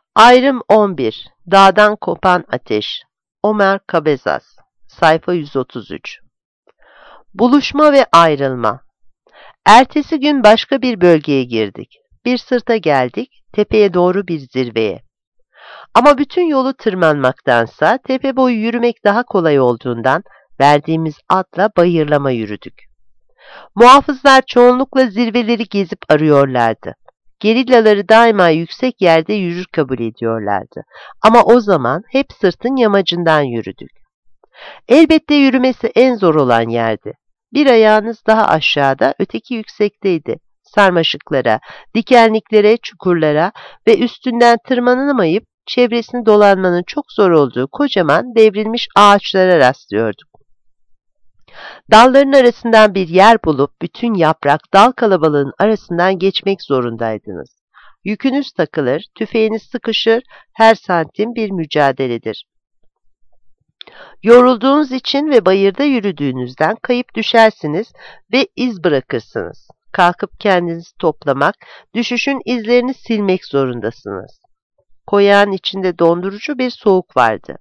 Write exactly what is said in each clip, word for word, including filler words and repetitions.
Ayrım on bir. Dağdan kopan ateş. Ömer Cabezas. Sayfa yüz otuz üç. Buluşma ve ayrılma. Ertesi gün başka bir bölgeye girdik. Bir sırta geldik, tepeye doğru bir zirveye. Ama bütün yolu tırmanmaktansa tepe boyu yürümek daha kolay olduğundan verdiğimiz adla bayırlama yürüdük. Muhafızlar çoğunlukla zirveleri gezip arıyorlardı. Gerillaları daima yüksek yerde yürür kabul ediyorlardı. Ama o zaman hep sırtın yamacından yürüdük. Elbette yürümesi en zor olan yerdi. Bir ayağınız daha aşağıda, öteki yüksekteydi. Sarmaşıklara, dikenliklere, çukurlara ve üstünden tırmanamayıp çevresini dolanmanın çok zor olduğu kocaman devrilmiş ağaçlara rastlıyorduk. Dalların arasından bir yer bulup bütün yaprak dal kalabalığın arasından geçmek zorundaydınız. Yükünüz takılır, tüfeğiniz sıkışır, her santim bir mücadeledir. Yorulduğunuz için ve bayırda yürüdüğünüzden kayıp düşersiniz ve iz bırakırsınız. Kalkıp kendinizi toplamak, düşüşün izlerini silmek zorundasınız. Koyağın içinde dondurucu bir soğuk vardı.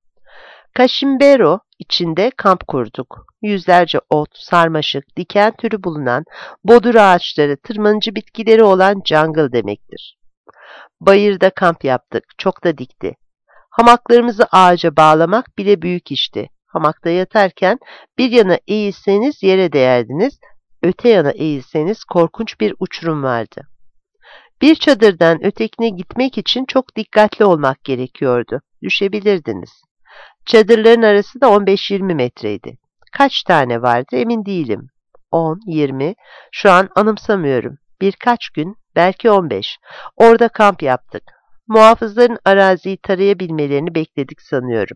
Kaşimbero içinde kamp kurduk. Yüzlerce ot, sarmaşık, diken türü bulunan bodur ağaçları, tırmanıcı bitkileri olan jungle demektir. Bayırda kamp yaptık, çok da dikti. Hamaklarımızı ağaca bağlamak bile büyük işti. Hamakta yatarken bir yana eğilseniz yere değerdiniz, öte yana eğilseniz korkunç bir uçurum vardı. Bir çadırdan ötekine gitmek için çok dikkatli olmak gerekiyordu. Düşebilirdiniz. Çadırların arası da on beş yirmi metreydi. Kaç tane vardı emin değilim. on, yirmi, şu an anımsamıyorum. Birkaç gün, belki on beş. Orada kamp yaptık. Muhafızların araziyi tarayabilmelerini bekledik sanıyorum.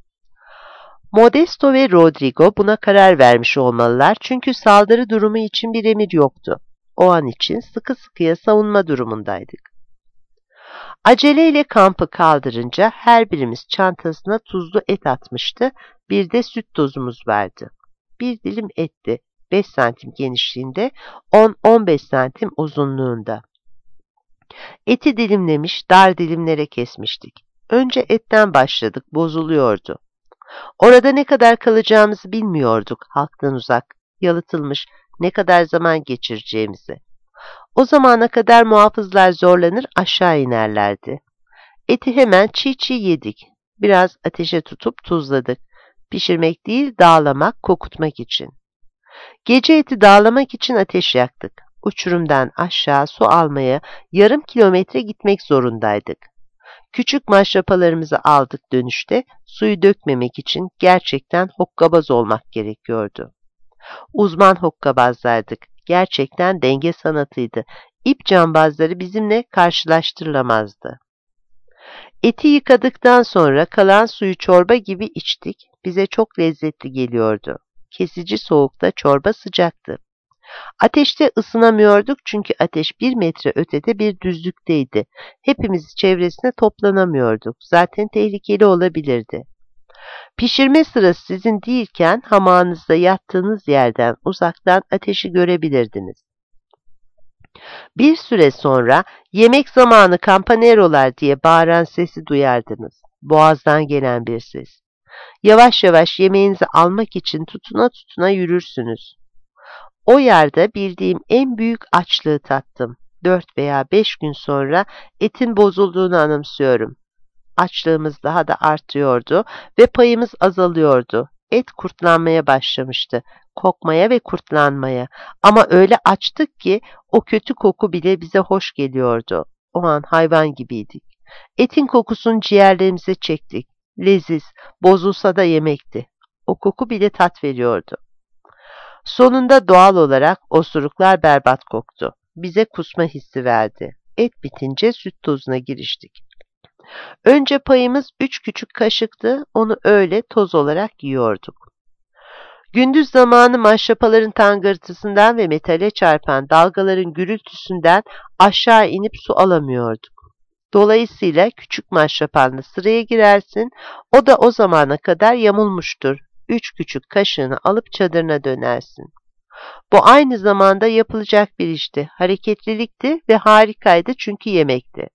Modesto ve Rodrigo buna karar vermiş olmalılar çünkü saldırı durumu için bir emir yoktu. O an için sıkı sıkıya savunma durumundaydık. Aceleyle kampı kaldırınca her birimiz çantasına tuzlu et atmıştı, bir de süt tozumuz vardı. Bir dilim etti, beş santim genişliğinde, on on beş santim uzunluğunda. Eti dilimlemiş, dar dilimlere kesmiştik. Önce etten başladık, bozuluyordu. Orada ne kadar kalacağımızı bilmiyorduk, halktan uzak, yalıtılmış, ne kadar zaman geçireceğimizi. O zamana kadar muhafızlar zorlanır aşağı inerlerdi. Eti hemen çiğ çiğ yedik. Biraz ateşe tutup tuzladık. Pişirmek değil, dağlamak, kokutmak için. Gece eti dağlamak için ateş yaktık. Uçurumdan aşağı su almaya yarım kilometre gitmek zorundaydık. Küçük maşrapalarımızı aldık dönüşte, suyu dökmemek için gerçekten hokkabaz olmak gerekiyordu. Uzman hokkabazlardık. Gerçekten denge sanatıydı. İp cambazları bizimle karşılaştırılamazdı. Eti yıkadıktan sonra kalan suyu çorba gibi içtik. Bize çok lezzetli geliyordu. Kesici soğukta çorba sıcaktı. Ateşte ısınamıyorduk çünkü ateş bir metre ötede bir düzlükteydi. Hepimiz çevresine toplanamıyorduk. Zaten tehlikeli olabilirdi. Pişirme sırası sizin değilken hamağınızda yattığınız yerden uzaktan ateşi görebilirdiniz. Bir süre sonra yemek zamanı kampanerolar diye bağıran sesi duyardınız. Boğazdan gelen bir ses. Yavaş yavaş yemeğinizi almak için tutuna tutuna yürürsünüz. O yerde bildiğim en büyük açlığı tattım. Dört veya beş gün sonra etin bozulduğunu anımsıyorum. Açlığımız daha da artıyordu ve payımız azalıyordu. Et kurtlanmaya başlamıştı. Kokmaya ve kurtlanmaya. Ama öyle açtık ki o kötü koku bile bize hoş geliyordu. O an hayvan gibiydik. Etin kokusunu ciğerlerimize çektik. Leziz, bozulsa da yemekti. O koku bile tat veriyordu. Sonunda doğal olarak osuruklar berbat koktu. Bize kusma hissi verdi. Et bitince süt tozuna giriştik. Önce payımız üç küçük kaşıktı, onu öyle toz olarak yiyorduk. Gündüz zamanı maşrapaların tangırtısından ve metale çarpan dalgaların gürültüsünden aşağı inip su alamıyorduk. Dolayısıyla küçük maşrapanla sıraya girersin, o da o zamana kadar yamulmuştur. Üç küçük kaşığını alıp çadırına dönersin. Bu aynı zamanda yapılacak bir işti, hareketlilikti ve harikaydı çünkü yemekti.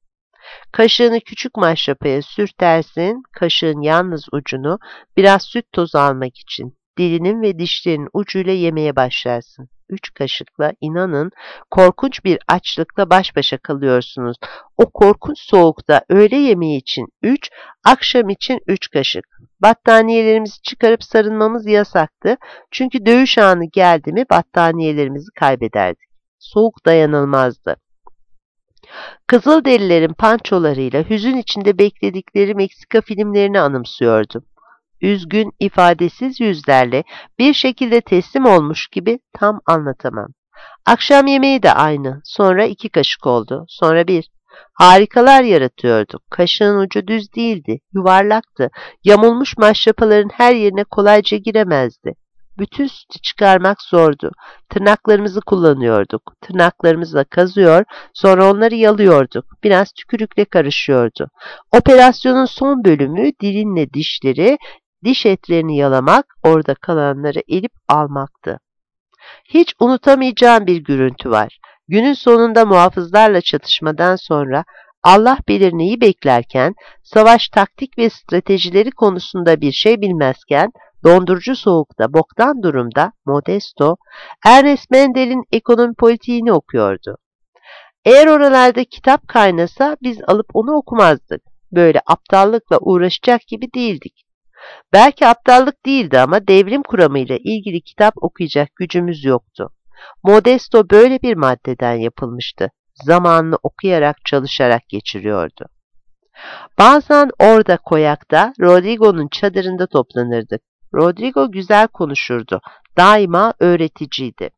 Kaşığını küçük maşrapaya sürtersin, kaşığın yalnız ucunu biraz süt tozu almak için dilinin ve dişlerinin ucuyla yemeye başlarsın. Üç kaşıkla inanın korkunç bir açlıkla baş başa kalıyorsunuz. O korkunç soğukta öğle yemeği için üç, akşam için üç kaşık. Battaniyelerimizi çıkarıp sarılmamız yasaktı. Çünkü dövüş anı geldi mi battaniyelerimizi kaybederdik. Soğuk dayanılmazdı. Kızılderililerin pançolarıyla hüzün içinde bekledikleri Meksika filmlerini anımsıyordum. Üzgün, ifadesiz yüzlerle bir şekilde teslim olmuş gibi tam anlatamam. Akşam yemeği de aynı. Sonra iki kaşık oldu. Sonra bir. Harikalar yaratıyorduk. Kaşığın ucu düz değildi. Yuvarlaktı. Yamulmuş maşrapaların her yerine kolayca giremezdi. Bütün sütü çıkarmak zordu. Tırnaklarımızı kullanıyorduk. Tırnaklarımızla kazıyor, sonra onları yalıyorduk. Biraz tükürükle karışıyordu. Operasyonun son bölümü dilinle dişleri, diş etlerini yalamak, orada kalanları elip almaktı. Hiç unutamayacağım bir görüntü var. Günün sonunda muhafızlarla çatışmadan sonra Allah bilir neyi beklerken, savaş taktik ve stratejileri konusunda bir şey bilmezken, dondurucu soğukta, boktan durumda Modesto, Ernest Mendel'in ekonomi politiğini okuyordu. Eğer oralarda kitap kaynasa biz alıp onu okumazdık. Böyle aptallıkla uğraşacak gibi değildik. Belki aptallık değildi ama devrim kuramıyla ilgili kitap okuyacak gücümüz yoktu. Modesto böyle bir maddeden yapılmıştı. Zamanını okuyarak, çalışarak geçiriyordu. Bazen orada koyakta, Rodrigo'nun çadırında toplanırdık. Rodrigo güzel konuşurdu. Daima öğreticiydi.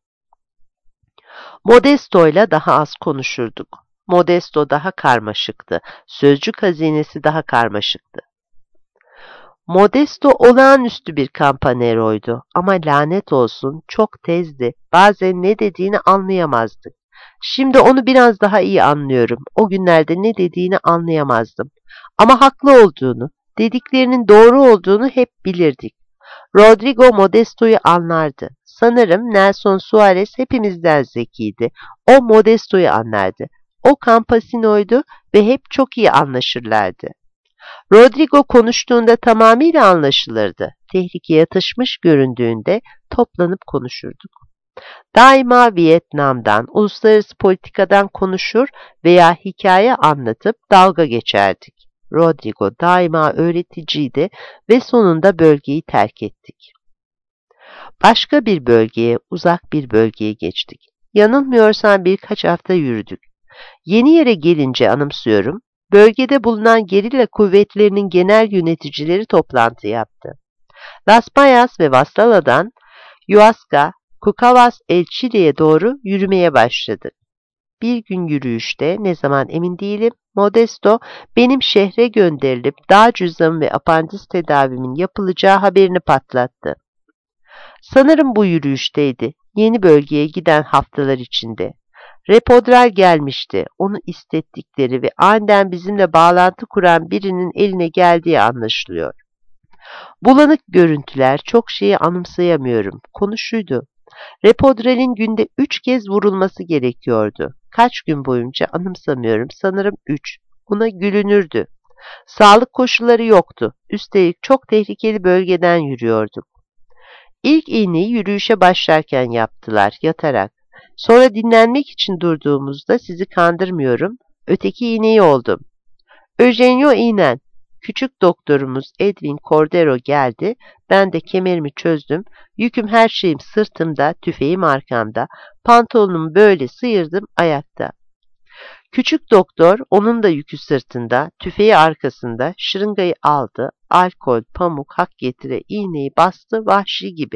Modesto'yla daha az konuşurduk. Modesto daha karmaşıktı. Sözcük hazinesi daha karmaşıktı. Modesto olağanüstü bir kampaneroydu ama lanet olsun çok tezdi. Bazen ne dediğini anlayamazdık. Şimdi onu biraz daha iyi anlıyorum. O günlerde ne dediğini anlayamazdım. Ama haklı olduğunu, dediklerinin doğru olduğunu hep bilirdik. Rodrigo Modesto'yu anlardı. Sanırım Nelson Suarez hepimizden zekiydi. O Modesto'yu anlardı. O Campesino'ydu ve hep çok iyi anlaşırlardı. Rodrigo konuştuğunda tamamıyla anlaşılırdı. Tehlikeye yatışmış göründüğünde toplanıp konuşurduk. Daima Vietnam'dan, uluslararası politikadan konuşur veya hikaye anlatıp dalga geçerdik. Rodrigo daima öğreticiydi ve sonunda bölgeyi terk ettik. Başka bir bölgeye, uzak bir bölgeye geçtik. Yanılmıyorsam birkaç hafta yürüdük. Yeni yere gelince anımsıyorum, bölgede bulunan gerilla kuvvetlerinin genel yöneticileri toplantı yaptı. Las Mayas ve Vassala'dan Huasca, Cucavas el Chile'ye doğru yürümeye başladık. Bir gün yürüyüşte, ne zaman emin değilim, Modesto benim şehre gönderilip dağ cüzdanı ve apandis tedavimin yapılacağı haberini patlattı. Sanırım bu yürüyüşteydi, yeni bölgeye giden haftalar içinde. Repodral gelmişti, onu istettikleri ve aniden bizimle bağlantı kuran birinin eline geldiği anlaşılıyor. Bulanık görüntüler, çok şeyi anımsayamıyorum, konuşuydu. Repodral'in günde üç kez vurulması gerekiyordu. Kaç gün boyunca anımsamıyorum, sanırım üç. Buna gülünürdü. Sağlık koşulları yoktu. Üstelik çok tehlikeli bölgeden yürüyorduk. İlk iğneyi yürüyüşe başlarken yaptılar, yatarak. Sonra dinlenmek için durduğumuzda, sizi kandırmıyorum, öteki iğneyi oldum. Eugenio iğnen. Küçük doktorumuz Edwin Cordero geldi, ben de kemerimi çözdüm, yüküm her şeyim sırtımda, tüfeğim arkamda, pantolonumu böyle sıyırdım ayakta. Küçük doktor, onun da yükü sırtında, tüfeği arkasında, şırıngayı aldı, alkol, pamuk, hak getire, iğneyi bastı vahşi gibi.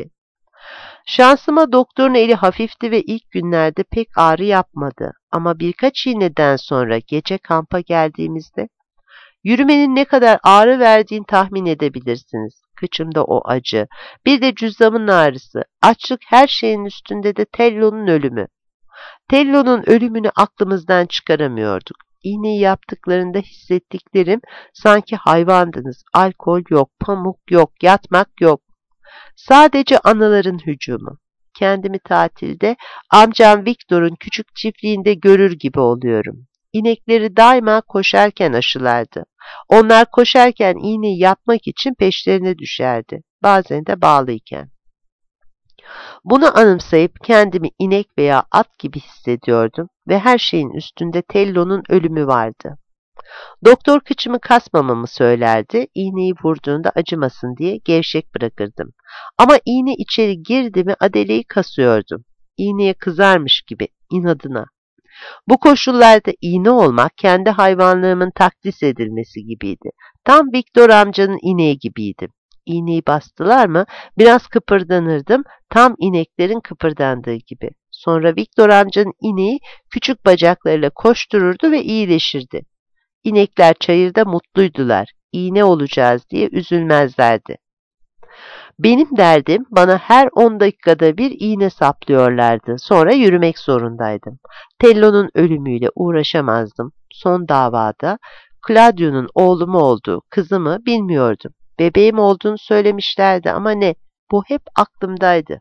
Şansıma doktorun eli hafifti ve ilk günlerde pek ağrı yapmadı. Ama birkaç iğneden sonra gece kampa geldiğimizde, yürümenin ne kadar ağrı verdiğini tahmin edebilirsiniz. Kıçımda o acı, bir de cüzdanımın ağrısı, açlık, her şeyin üstünde de Tello'nun ölümü. Tello'nun ölümünü aklımızdan çıkaramıyorduk. İğneyi yaptıklarında hissettiklerim, sanki hayvandınız, alkol yok, pamuk yok, yatmak yok. Sadece anıların hücumu. Kendimi tatilde amcam Victor'un küçük çiftliğinde görür gibi oluyorum. inekleri daima koşarken aşılardı. Onlar koşarken iğneyi yapmak için peşlerine düşerdi. Bazen de bağlıyken. Bunu anımsayıp kendimi inek veya at gibi hissediyordum ve her şeyin üstünde Tello'nun ölümü vardı. Doktor kıçımı kasmamamı söylerdi, iğneyi vurduğunda acımasın diye gevşek bırakırdım. Ama iğne içeri girdi mi Adele'yi kasıyordum. İğneye kızarmış gibi, inadına. Bu koşullarda iğne olmak kendi hayvanlığımın takdis edilmesi gibiydi. Tam Viktor amcanın ineği gibiydim. İğneyi bastılar mı biraz kıpırdanırdım, tam ineklerin kıpırdandığı gibi. Sonra Viktor amcanın ineği küçük bacaklarıyla koştururdu ve iyileşirdi. İnekler çayırda mutluydular, iğne olacağız diye üzülmezlerdi. Benim derdim bana her on dakikada bir iğne saplıyorlardı. Sonra yürümek zorundaydım. Tello'nun ölümüyle uğraşamazdım. Son davada Claudio'nun oğlu mu olduğu, kızı mı bilmiyordum. Bebeğim olduğunu söylemişlerdi ama ne? Bu hep aklımdaydı.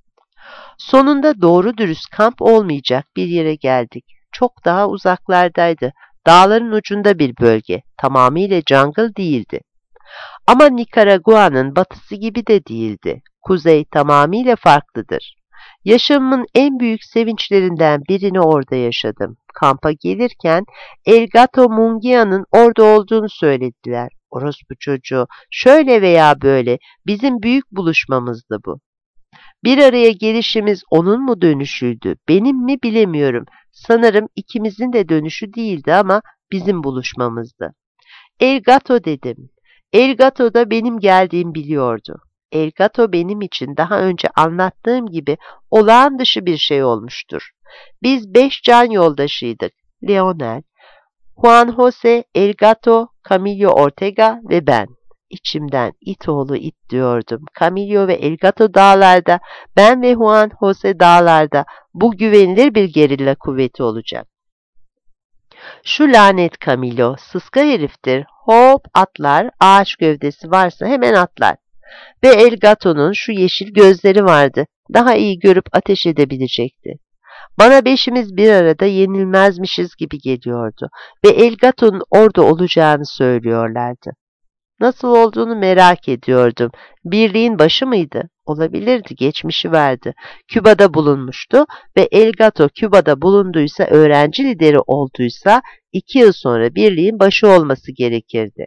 Sonunda doğru dürüst kamp olmayacak bir yere geldik. Çok daha uzaklardaydı. Dağların ucunda bir bölge. Tamamıyla jungle değildi. Ama Nikaragua'nın batısı gibi de değildi. Kuzey tamamıyla farklıdır. Yaşamımın en büyük sevinçlerinden birini orada yaşadım. Kampa gelirken El Gato Mungia'nın orada olduğunu söylediler. Orospu çocuğu, şöyle veya böyle bizim büyük buluşmamızdı bu. Bir araya gelişimiz onun mu dönüşüydü, benim mi bilemiyorum. Sanırım ikimizin de dönüşü değildi ama bizim buluşmamızdı. El Gato dedim. El Gato da benim geldiğimi biliyordu. El Gato benim için daha önce anlattığım gibi olağan dışı bir şey olmuştur. Biz beş can yoldaşıydık. Leonel, Juan Jose, El Gato, Camillo Ortega ve ben. İçimden it oğlu it diyordum. Camillo ve El Gato dağlarda, ben ve Juan Jose dağlarda. Bu güvenilir bir gerilla kuvveti olacak. Şu lanet Camillo, sıska heriftir. Hop atlar, ağaç gövdesi varsa hemen atlar. Ve El Gato'nun şu yeşil gözleri vardı. Daha iyi görüp ateş edebilecekti. Bana beşimiz bir arada yenilmezmişiz gibi geliyordu. Ve El Gato'nun orada olacağını söylüyorlardı. Nasıl olduğunu merak ediyordum. Birliğin başı mıydı? Olabilirdi, geçmişi vardı. Küba'da bulunmuştu ve El Gato Küba'da bulunduysa, öğrenci lideri olduysa iki yıl sonra birliğin başı olması gerekirdi.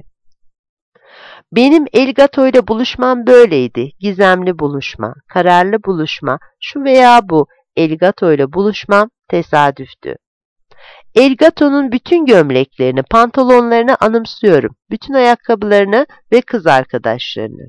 Benim El Gato ile buluşmam böyleydi. Gizemli buluşma, kararlı buluşma, şu veya bu. El Gato ile buluşmam tesadüftü. El Gato'nun bütün gömleklerini, pantolonlarını anımsıyorum. Bütün ayakkabılarını ve kız arkadaşlarını.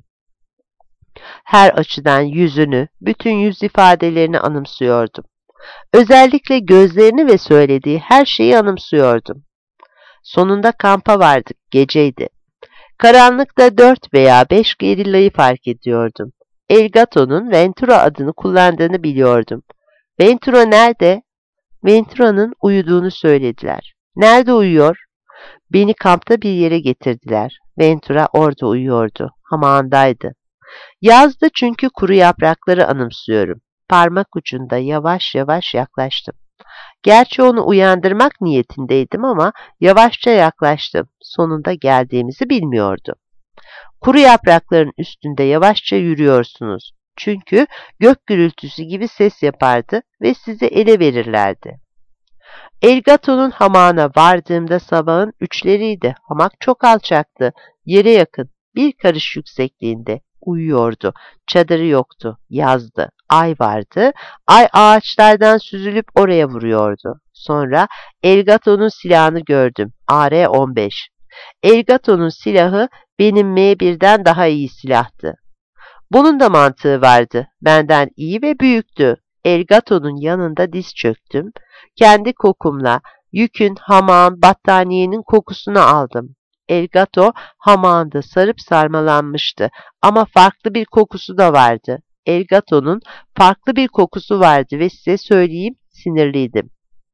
Her açıdan yüzünü, bütün yüz ifadelerini anımsıyordum. Özellikle gözlerini ve söylediği her şeyi anımsıyordum. Sonunda kampa vardık, geceydi. Karanlıkta dört veya beş gerillayı fark ediyordum. El Gato'nun Ventura adını kullandığını biliyordum. Ventura nerede? Ventura'nın uyuduğunu söylediler. Nerede uyuyor? Beni kampta bir yere getirdiler. Ventura orada uyuyordu. Hamağındaydı. Yazdı çünkü kuru yaprakları anımsıyorum. Parmak ucunda yavaş yavaş yaklaştım. Gerçi onu uyandırmak niyetindeydim ama yavaşça yaklaştım. Sonunda geldiğimizi bilmiyordu. Kuru yaprakların üstünde yavaşça yürüyorsunuz. Çünkü gök gürültüsü gibi ses yapardı ve sizi ele verirlerdi. El Gato'nun hamağına vardığımda sabahın üçleriydi. Hamak çok alçaktı, yere yakın, bir karış yüksekliğinde. Uyuyordu. Çadırı yoktu. Yazdı. Ay vardı. Ay ağaçlardan süzülüp oraya vuruyordu. Sonra El Gato'nun silahını gördüm. A R on beş. El Gato'nun silahı benim M birden daha iyi silahtı. Bunun da mantığı vardı. Benden iyi ve büyüktü. El Gato'nun yanında diz çöktüm. Kendi kokumla yükün, hamağın, battaniyenin kokusunu aldım. El Gato hamağında sarıp sarmalanmıştı ama farklı bir kokusu da vardı. El Gato'nun farklı bir kokusu vardı ve size söyleyeyim, sinirliydim.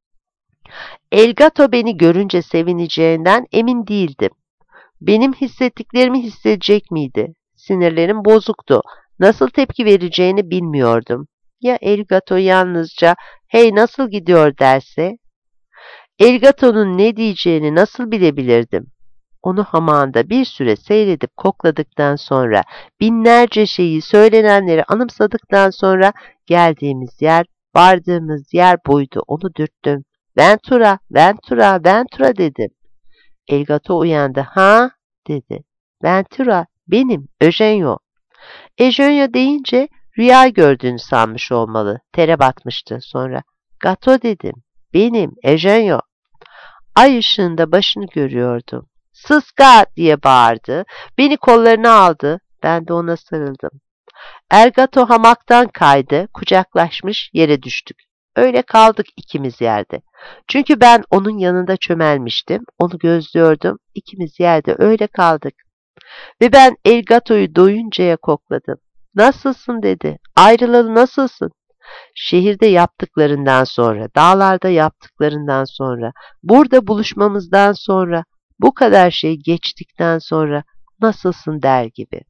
El Gato beni görünce sevineceğinden emin değildim. Benim hissettiklerimi hissedecek miydi? Sinirlerim bozuktu. Nasıl tepki vereceğini bilmiyordum. Ya El Gato yalnızca "hey nasıl gidiyor" derse? Elgato'nun ne diyeceğini nasıl bilebilirdim? Onu hamağında bir süre seyredip kokladıktan sonra, binlerce şeyi, söylenenleri anımsadıktan sonra geldiğimiz yer, vardığımız yer buydu. Onu dürttüm. Ventura, Ventura, Ventura dedim. Elgato uyandı. Ha? Dedi. Ventura, benim, Eugenio. Eugenio deyince rüya gördüğünü sanmış olmalı. Tere batmıştı sonra. Gato dedim. Benim, Eugenio. Ay ışığında başını görüyordum. Sıska diye bağırdı. Beni kollarına aldı. Ben de ona sarıldım. Elgato hamaktan kaydı. Kucaklaşmış yere düştük. Öyle kaldık ikimiz yerde. Çünkü ben onun yanında çömelmiştim. Onu gözlüyordum. İkimiz yerde öyle kaldık. Ve ben Elgato'yu doyuncaya kokladım. Nasılsın dedi. Ayrılalı nasılsın? Şehirde yaptıklarından sonra, dağlarda yaptıklarından sonra, burada buluşmamızdan sonra, bu kadar şey geçtikten sonra nasılsın der gibi.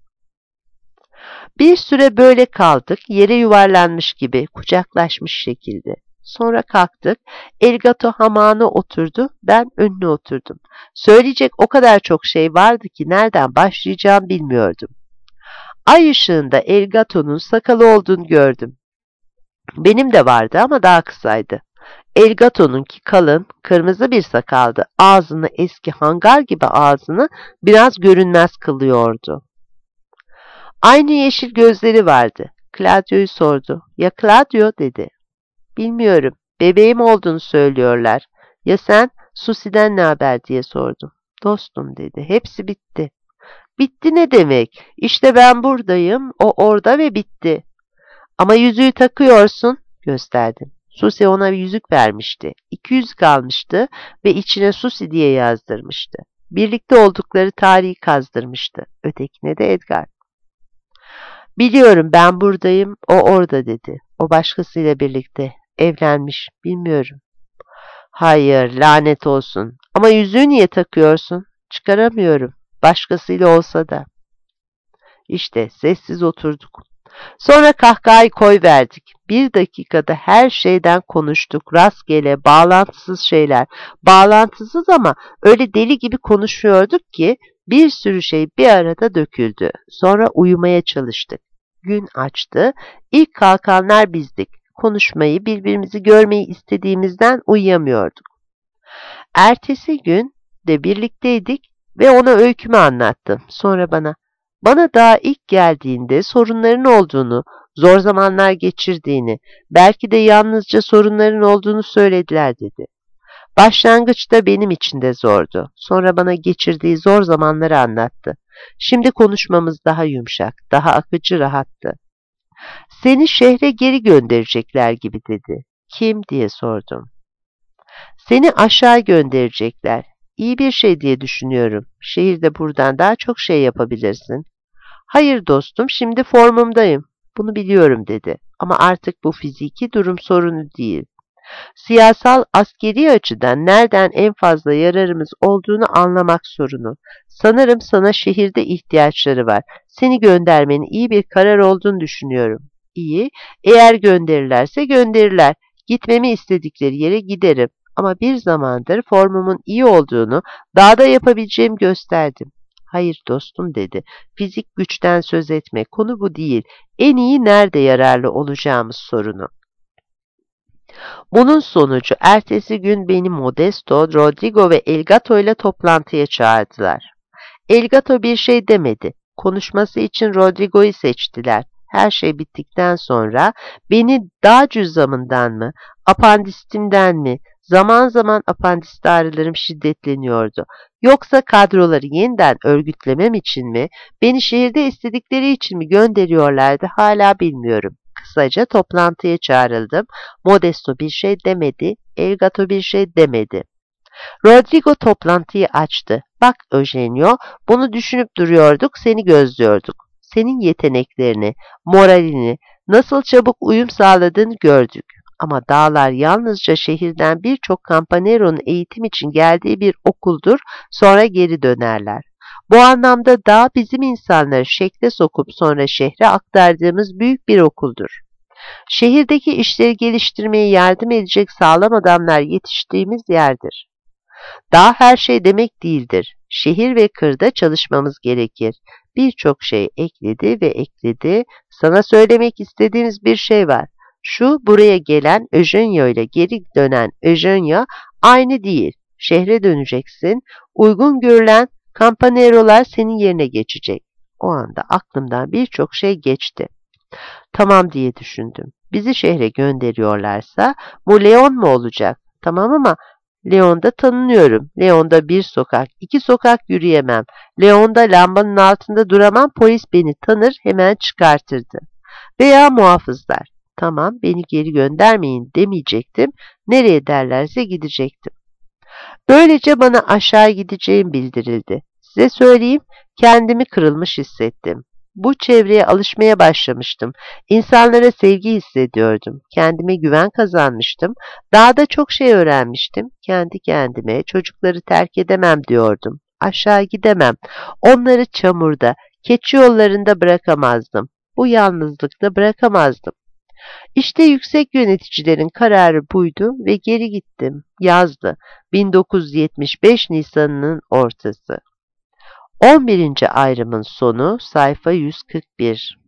Bir süre böyle kaldık, yere yuvarlanmış gibi, kucaklaşmış şekilde. Sonra kalktık, Elgato hamağına oturdu, ben önüne oturdum. Söyleyecek o kadar çok şey vardı ki nereden başlayacağım bilmiyordum. Ay ışığında Elgato'nun sakalı olduğunu gördüm. Benim de vardı ama daha kısaydı. Elgato'nunki kalın, kırmızı bir sakaldı. Ağzını eski hangar gibi ağzını biraz görünmez kılıyordu. Aynı yeşil gözleri vardı. Claudio'yu sordu. Ya Claudio dedi. Bilmiyorum. Bebeğim olduğunu söylüyorlar. Ya sen? Susie'den ne haber diye sordum. Dostum dedi. Hepsi bitti. Bitti ne demek? İşte ben buradayım, o orada ve bitti. Ama yüzüğü takıyorsun, gösterdim. Susie ona bir yüzük vermişti. İki yüzük almıştı ve içine Susie diye yazdırmıştı. Birlikte oldukları tarihi kazdırmıştı. Ötekine de Edgar. Biliyorum ben buradayım, o orada dedi. O başkasıyla birlikte. Evlenmiş, bilmiyorum. Hayır, lanet olsun. Ama yüzüğü niye takıyorsun? Çıkaramıyorum. Başkasıyla olsa da. İşte sessiz oturduk. Sonra kahkahayı koyverdik. Bir dakikada her şeyden konuştuk. Rastgele, bağlantısız şeyler. Bağlantısız ama öyle deli gibi konuşuyorduk ki bir sürü şey bir arada döküldü. Sonra uyumaya çalıştık. Gün açtı. İlk kalkanlar bizdik. Konuşmayı, birbirimizi görmeyi istediğimizden uyuyamıyorduk. Ertesi gün de birlikteydik ve ona öykümü anlattım. Sonra bana, bana daha ilk geldiğinde sorunların olduğunu, zor zamanlar geçirdiğini, belki de yalnızca sorunların olduğunu söylediler dedi. Başlangıçta benim için de zordu. Sonra bana geçirdiği zor zamanları anlattı. Şimdi konuşmamız daha yumuşak, daha akıcı, rahattı. Seni şehre geri gönderecekler gibi dedi. Kim diye sordum. Seni aşağı gönderecekler. İyi bir şey diye düşünüyorum. Şehirde buradan daha çok şey yapabilirsin. Hayır dostum, şimdi formumdayım. Bunu biliyorum dedi. Ama artık bu fiziki durum sorunu değil. Siyasal, askeri açıdan nereden en fazla yararımız olduğunu anlamak sorunu. Sanırım sana şehirde ihtiyaçları var. Seni göndermenin iyi bir karar olduğunu düşünüyorum. İyi, eğer gönderirlerse gönderirler. Gitmemi istedikleri yere giderim. Ama bir zamandır formumun iyi olduğunu, daha da yapabileceğimi gösterdim. Hayır dostum dedi. Fizik güçten söz etme. Konu bu değil. En iyi nerede yararlı olacağımız sorunu. Bunun sonucu ertesi gün beni Modesto, Rodrigo ve Elgato ile toplantıya çağırdılar. Elgato bir şey demedi. Konuşması için Rodrigo'yu seçtiler. Her şey bittikten sonra beni dağ cüzdanımdan mı, apandistimden mi, zaman zaman apandist ağrılarım şiddetleniyordu. Yoksa kadroları yeniden örgütlemem için mi, beni şehirde istedikleri için mi gönderiyorlardı hala bilmiyorum. Kısaca toplantıya çağrıldım. Modesto bir şey demedi, Elgato bir şey demedi. Rodrigo toplantıyı açtı. Bak Eugenio, bunu düşünüp duruyorduk, seni gözlüyorduk. Senin yeteneklerini, moralini, nasıl çabuk uyum sağladığını gördük. Ama dağlar yalnızca şehirden birçok Campanero'nun eğitim için geldiği bir okuldur, sonra geri dönerler. Bu anlamda dağ bizim insanları şekle sokup sonra şehre aktardığımız büyük bir okuldur. Şehirdeki işleri geliştirmeye yardım edecek sağlam adamlar yetiştiğimiz yerdir. Dağ her şey demek değildir. Şehir ve kırda çalışmamız gerekir. Birçok şey ekledi ve ekledi. Sana söylemek istediğimiz bir şey var. Şu buraya gelen Eugenio ile geri dönen Eugenio aynı değil. Şehre döneceksin. Uygun görülen Campanero'lar senin yerine geçecek. O anda aklımdan birçok şey geçti. Tamam diye düşündüm. Bizi şehre gönderiyorlarsa bu Leon mu olacak? Tamam ama Leon'da tanınıyorum. Leon'da bir sokak, iki sokak yürüyemem. Leon'da lambanın altında duramam, polis beni tanır, hemen çıkartırdı. Veya muhafızlar. Tamam, beni geri göndermeyin demeyecektim. Nereye derlerse gidecektim. Böylece bana aşağı gideceğim bildirildi. Size söyleyeyim, kendimi kırılmış hissettim. Bu çevreye alışmaya başlamıştım. İnsanlara sevgi hissediyordum. Kendime güven kazanmıştım. Daha da çok şey öğrenmiştim. Kendi kendime çocukları terk edemem diyordum. Aşağı gidemem. Onları çamurda, keçi yollarında bırakamazdım. Bu yalnızlıkta bırakamazdım. İşte yüksek yöneticilerin kararı buydu ve geri gittim. Yazdı. bin dokuz yüz yetmiş beş Nisan'ının ortası. on birinci ayrımın sonu sayfa yüz kırk bir.